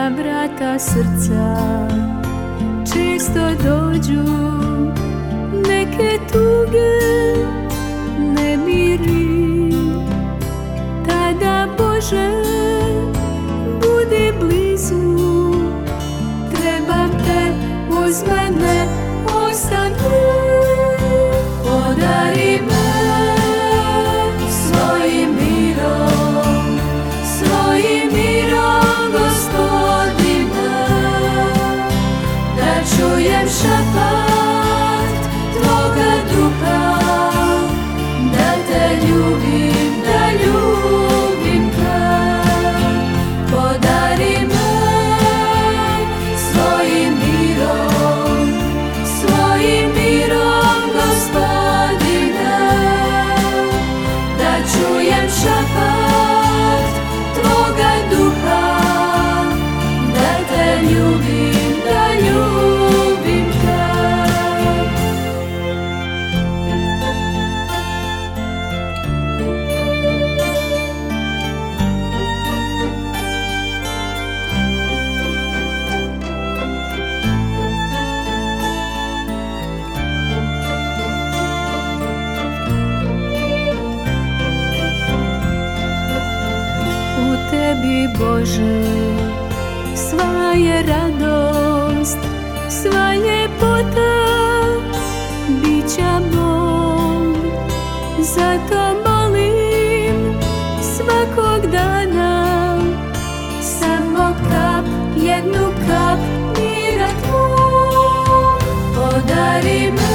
na vrata srca često dođu neke tuge, nemiri. Tada Bože budi blizu, trebam te, uz mene ostani. Podari me svojim mirom, svojim mirom, Gospodine, da čujem šapat Tvoga duha, da te ljubim, da ljubim te. Podari me svojim mirom, svojim mirom, Gospodine, da čujem šapat Tvoga duha, da te ljubim, da ljubim te. U Tebi, Bože, sva je radost, sva ljepota bića mog. Zato molim svakog dana samo kap, jednu kap mira Tvog. Podari me